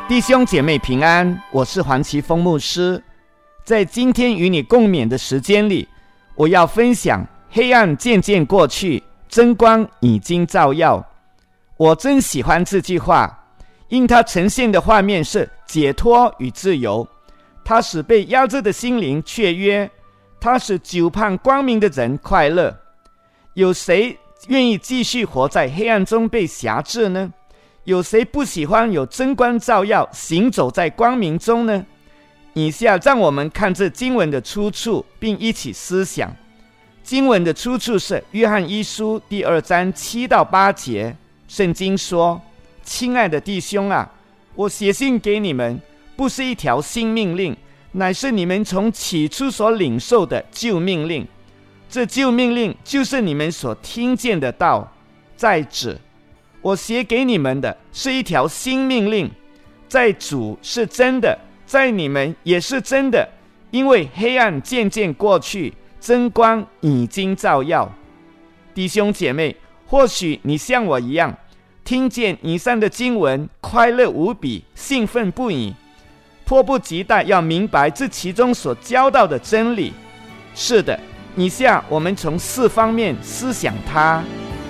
弟兄姐妹平安，我是黄奇峰牧师。在今天与你共勉的时间里，我要分享黑暗渐渐过去，真光已经照耀。我真喜欢这句话，因它呈现的画面是解脱与自由，它使被压制的心灵雀跃，它使久盼光明的人快乐。有谁愿意继续活在黑暗中被辖制呢？有谁不喜欢有真光照耀，行走在光明中呢？以下让我们看这经文的出处，并一起思想。经文的出处是约翰一书第2章7到8节。圣经说：亲爱的弟兄啊，我写信给你们，不是一条新命令，乃是你们从起初所领受的旧命令。这旧命令就是你们所听见的道。在指我写给你们的是一条新命令，在主是真的，在你们也是真的，因为黑暗渐渐过去，真光已经照耀。弟兄姐妹，或许你像我一样，听见以上的经文，快乐无比，兴奋不已，迫不及待要明白这其中所教导的真理。是的，以下我们从4方面思想它。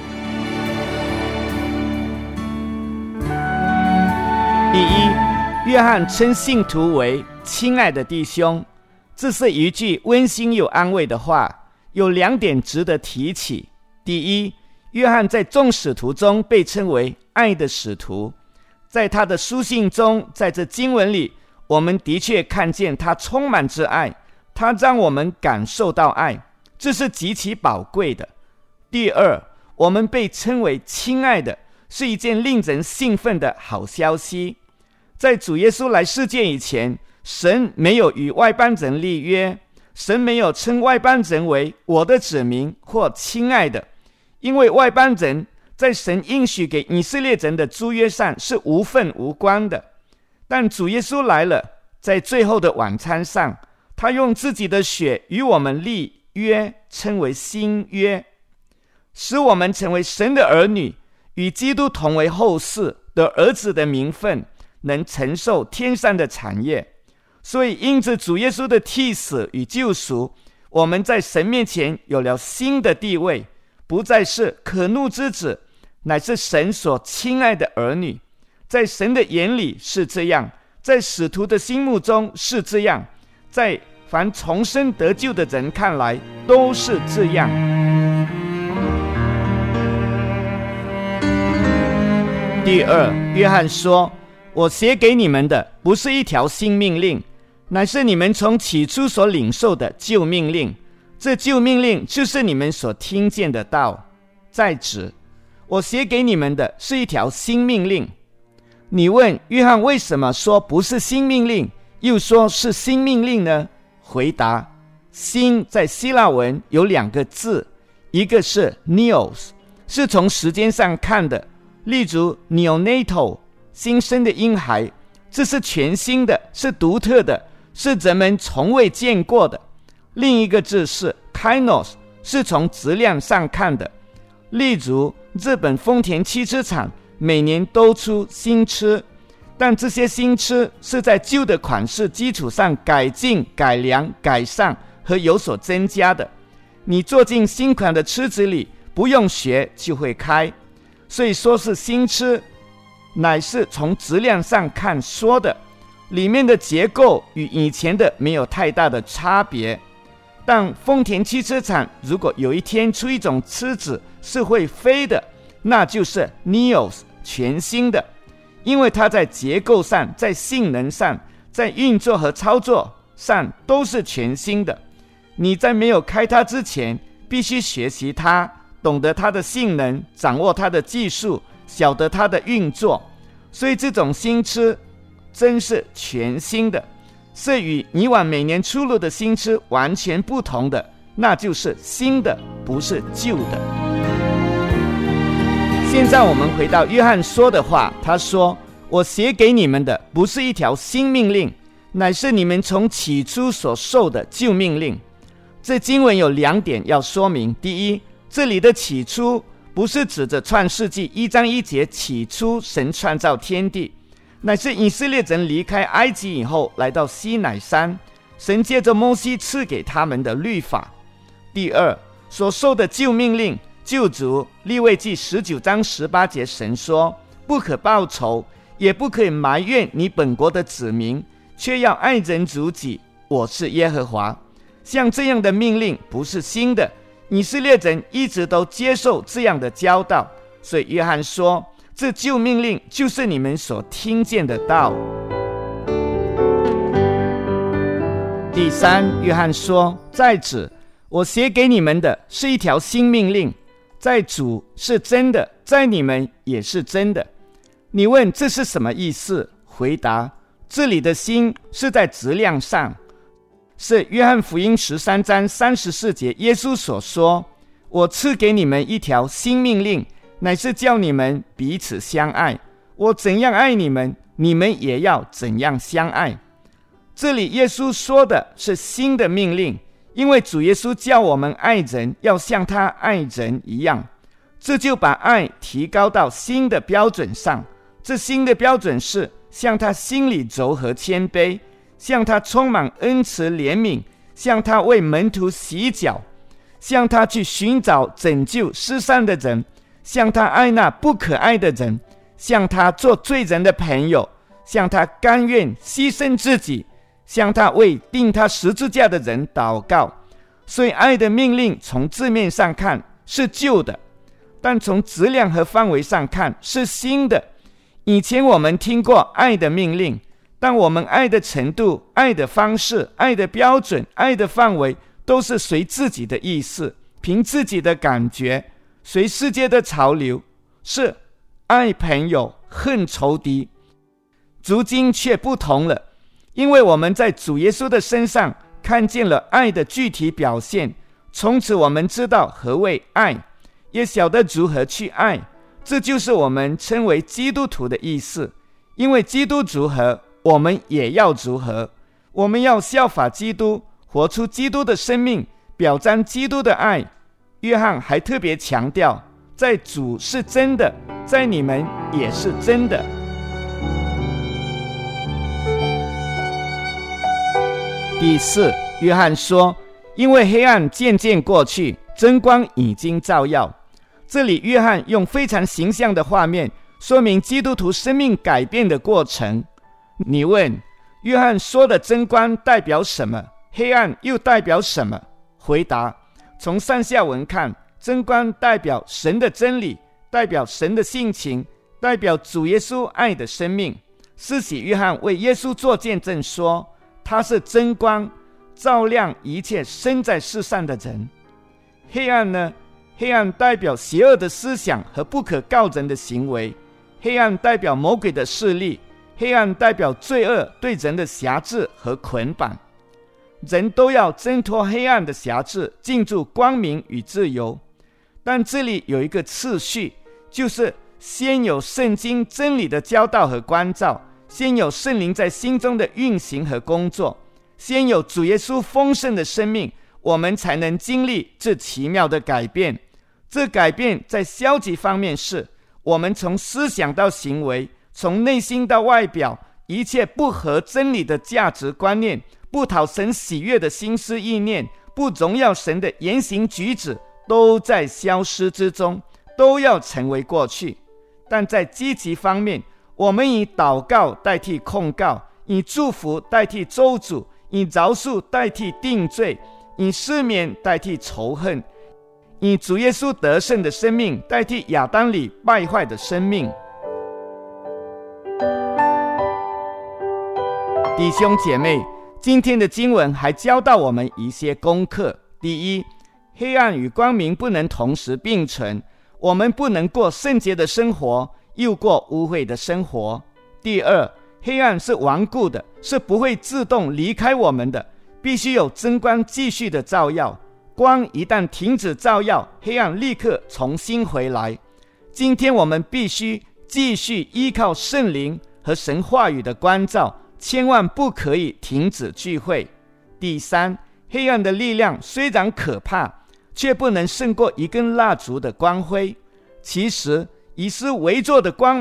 第一，约翰称信徒为亲爱的弟兄，这是一句温馨又安慰的话。有2点值得提起。第一，约翰在众使徒中被称为爱的使徒，在他的书信中，在这经文里，我们的确看见他充满着爱，他让我们感受到爱，这是极其宝贵的。第二，我们被称为亲爱的，是一件令人兴奋的好消息。在主耶稣来世界以前，神没有与外邦人立约，神没有称外邦人为我的子民或亲爱的，因为外邦人在神应许给以色列人的租约上是无份无关的。但主耶稣来了，在最后的晚餐上，他用自己的血与我们立约，称为新约，使我们成为神的儿女，与基督同为后世的儿子的名分，能承受天上的产业。所以因着主耶稣的替死与救赎，我们在神面前有了新的地位，不再是可怒之子，乃是神所亲爱的儿女。在神的眼里是这样，在使徒的心目中是这样，在凡重生得救的人看来都是这样。第二，约翰说：我写给你们的不是一条新命令，乃是你们从起初所领受的旧命令。这旧命令就是你们所听见的道。在指我写给你们的是一条新命令。你问约翰为什么说不是新命令，又说是新命令呢？回答：新在希腊文有2个字，一个是 neos， 是从时间上看的，例如 neonatal， 新生的婴孩，这是全新的，是独特的，是人们从未见过的。另一个字是 kainos， 是从质量上看的，例如日本丰田汽车厂每年都出新车，但这些新车是在旧的款式基础上改进、改良、改善和有所增加的。你坐进新款的车子里，不用学就会开。所以说是新车，乃是从质量上看说的，里面的结构与以前的没有太大的差别。但丰田汽车厂如果有一天出一种车子是会飞的，那就是 Neos， 全新的，因为它在结构上、在性能上、在运作和操作上都是全新的。你在没有开它之前，必须学习它，懂得它的性能，掌握它的技术，晓得它的运作。所以这种新车真是全新的，是与以往每年出炉的新车完全不同的，那就是新的，不是旧的。现在我们回到约翰说的话，他说：我写给你们的不是一条新命令，乃是你们从起初所受的旧命令。这经文有2点要说明。第一，这里的起初不是指着创世纪1章1节起初神创造天地， 乃是以色列人离开埃及以后，来到西乃山，神借着摩西赐给他们的律法。第二，所受的旧命令、救赎，利未记19章18节，神说：不可报仇，也不可以埋怨你本国的子民，却要爱人如己，我是耶和华。像这样的命令不是新的，以色列人一直都接受这样的教导，所以约翰说，这旧命令就是你们所听见的道。第三，约翰说，在此我写给你们的是一条新命令，在主是真的，在你们也是真的。你问这是什么意思？回答，这里的新是在质量上，是约翰福音13章34节耶稣所说，我赐给你们一条新命令，乃是叫你们彼此相爱，我怎样爱你们，你们也要怎样相爱。这里耶稣说的是新的命令，因为主耶稣叫我们爱人要像他爱人一样，这就把爱提高到新的标准上。这新的标准是向他心里柔和谦卑，向他充满恩慈怜悯，向他为门徒洗脚，向他去寻找拯救失散的人，向他爱那不可爱的人，向他做罪人的朋友，向他甘愿牺牲自己，向他为钉他十字架的人祷告。所以爱的命令从字面上看是旧的，但从质量和范围上看是新的。以前我们听过爱的命令，但我们爱的程度、爱的方式、爱的标准、爱的范围都是随自己的意思，凭自己的感觉，随世界的潮流，是爱朋友恨仇敌。如今却不同了，因为我们在主耶稣的身上看见了爱的具体表现，从此我们知道何谓爱，也晓得如何去爱。这就是我们称为基督徒的意思，因为基督如何，我们也要如何。我们要效法基督，活出基督的生命，表彰基督的爱。约翰还特别强调，在主是真的，在你们也是真的。第四，约翰说，因为黑暗渐渐过去，真光已经照耀。这里约翰用非常形象的画面说明基督徒生命改变的过程。你问，约翰说的真光代表什么？黑暗又代表什么？回答，从上下文看，真光代表神的真理，代表神的性情，代表主耶稣爱的生命。施洗约翰为耶稣做见证说，他是真光，照亮一切生在世上的人。黑暗呢？黑暗代表邪恶的思想和不可告人的行为，黑暗代表魔鬼的势力，黑暗代表罪恶对人的辖制和捆绑。人都要挣脱黑暗的辖制，进入光明与自由。但这里有一个次序，就是先有圣经真理的教导和关照，先有圣灵在心中的运行和工作，先有主耶稣丰盛的生命，我们才能经历这奇妙的改变。这改变在消极方面是，我们从思想到行为，从内心到外表，一切不合真理的价值观念，不讨神喜悦的心思意念，不荣耀神的言行举止，都在消失之中，都要成为过去。但在积极方面，我们以祷告代替控告，以祝福代替咒诅，以饶恕代替定罪，以赦免代替仇恨，以主耶稣得胜的生命代替亚当里败坏的生命。弟兄姐妹，今天的经文还教导我们一些功课。第一，黑暗与光明不能同时并存，我们不能过圣洁的生活，又过污秽的生活。第二，黑暗是顽固的，是不会自动离开我们的，必须有真光继续的照耀。光一旦停止照耀，黑暗立刻重新回来。今天我们必须继续依靠圣灵和神话语的关照，千万不可以停止聚会。第三，黑暗的力量虽然可怕，却不能胜过一根蜡烛的光辉。其实以斯为祚的光芒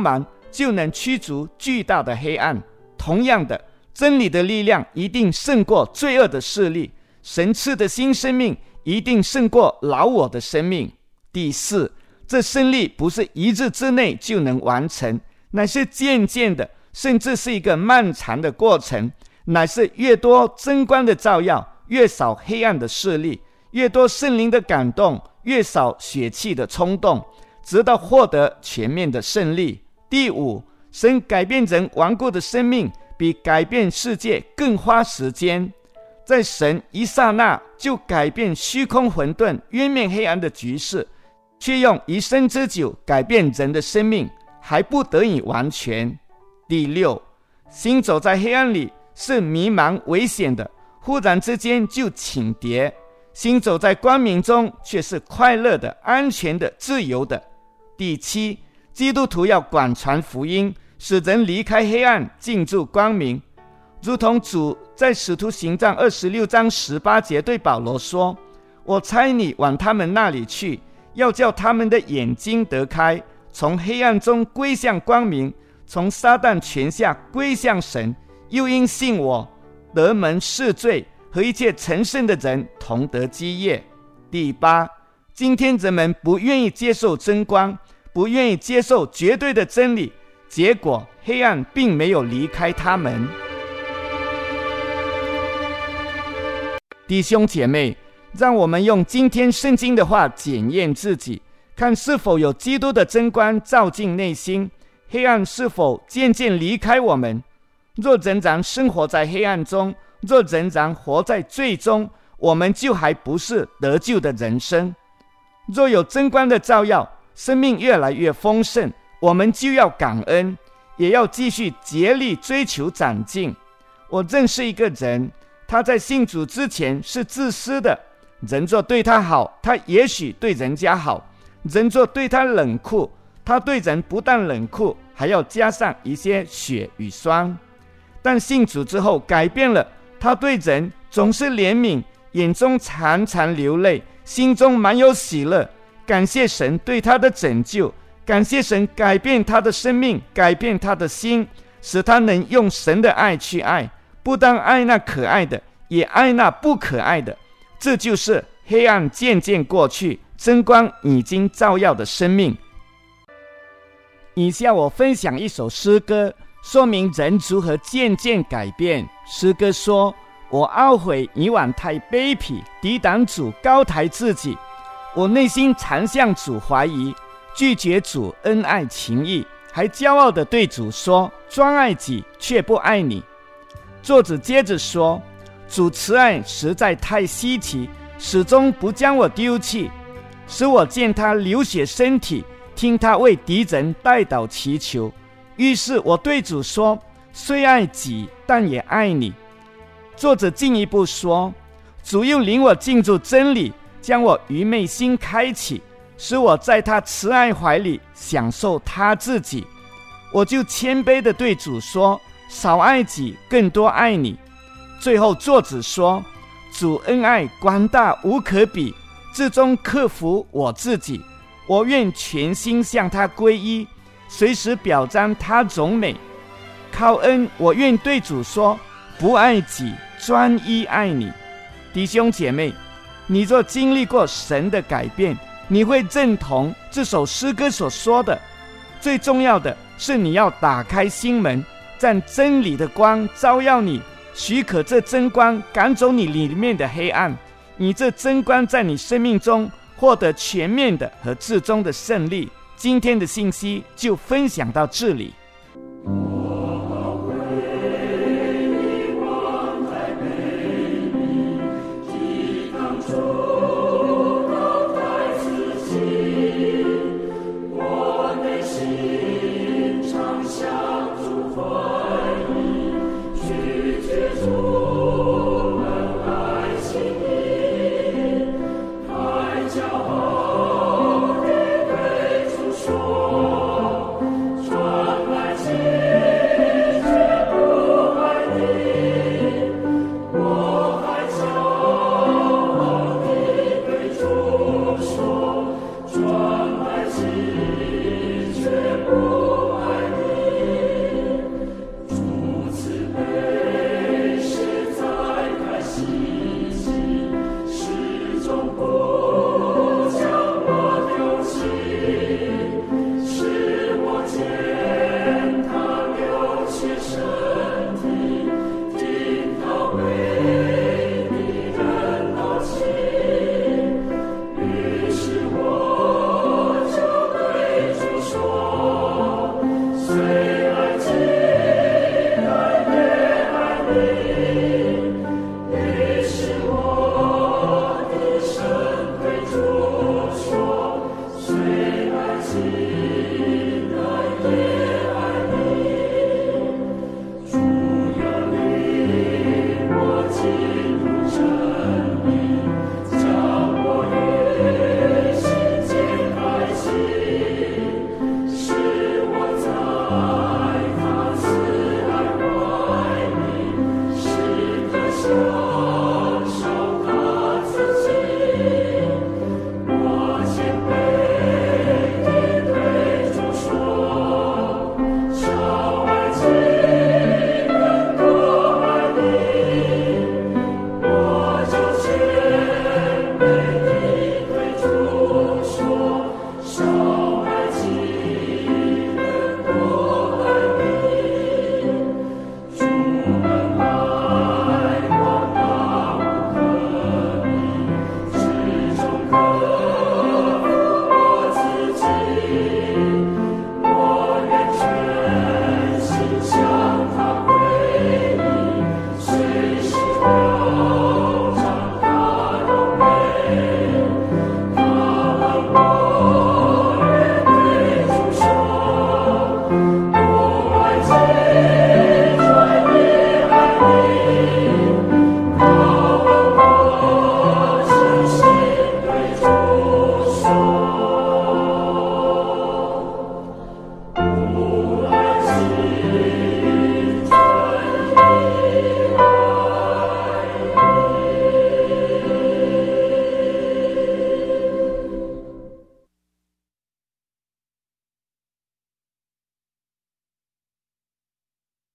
就能驱逐巨大的黑暗。同样的，真理的力量一定胜过罪恶的势力，神赐的新生命一定胜过老我的生命。第四，这胜利不是一日之内就能完成，乃是渐渐的，甚至是一个漫长的过程，乃是越多真光的照耀，越少黑暗的势力，越多圣灵的感动，越少血气的冲动，直到获得全面的胜利。第五，神改变人顽固的生命，比改变世界更花时间。在神一刹那就改变虚空混沌、渊面黑暗的局势，却用一生之久改变人的生命，还不得以完全。第六，行走在黑暗里是迷茫危险的，忽然之间就倾跌；行走在光明中却是快乐的、安全的、自由的。第七，基督徒要广传福音，使人离开黑暗进入光明，如同主在使徒行传26章18节对保罗说：我差你往他们那里去，要叫他们的眼睛得开，从黑暗中归向光明，从撒旦权下归向神，又因信我得蒙赦罪，和一切成圣的人同得基业。第八，今天人们不愿意接受真光，不愿意接受绝对的真理，结果黑暗并没有离开他们。弟兄姐妹，让我们用今天圣经的话检验自己，看是否有基督的真光照进内心，黑暗是否渐渐离开我们。若仍然生活在黑暗中，若仍然活在罪中，我们就还不是得救的人生。若有真光的照耀，生命越来越丰盛，我们就要感恩，也要继续竭力追求长进。我认识一个人，他在信主之前是自私的，人若对他好，他也许对人家好；人若对他冷酷，他对人不但冷酷，还要加上一些血与霜。但信主之后改变了，他对人总是怜悯，眼中常常流泪，心中满有喜乐，感谢神对他的拯救，感谢神改变他的生命，改变他的心，使他能用神的爱去爱，不但爱那可爱的，也爱那不可爱的。这就是黑暗渐渐过去，真光已经照耀的生命。以下我分享一首诗歌，说明人如何渐渐改变。诗歌说：我懊悔以往太卑鄙，抵挡主，高抬自己。我内心常向主怀疑，拒绝主恩爱情义，还骄傲地对主说：专爱己，却不爱你。作者接着说：主慈爱实在太稀奇，始终不将我丢弃，使我见他流血身体，听他为敌人代祷祈求。于是我对主说：虽爱己，但也爱你。作者进一步说：主又领我进入真理，将我愚昧心开启，使我在他慈爱怀里享受他自己。我就谦卑地对主说：少爱己，更多爱你。最后作者说：主恩爱广大无可比，至终克服我自己。我愿全心向他归依，随时表彰他荣美。靠恩，我愿对主说：不爱己，专一爱你。弟兄姐妹，你若经历过神的改变，你会认同这首诗歌所说的。最重要的是你要打开心门，让真理的光照耀你，许可这真光赶走你里面的黑暗，你这真光在你生命中获得全面的和至终的胜利。今天的信息就分享到这里。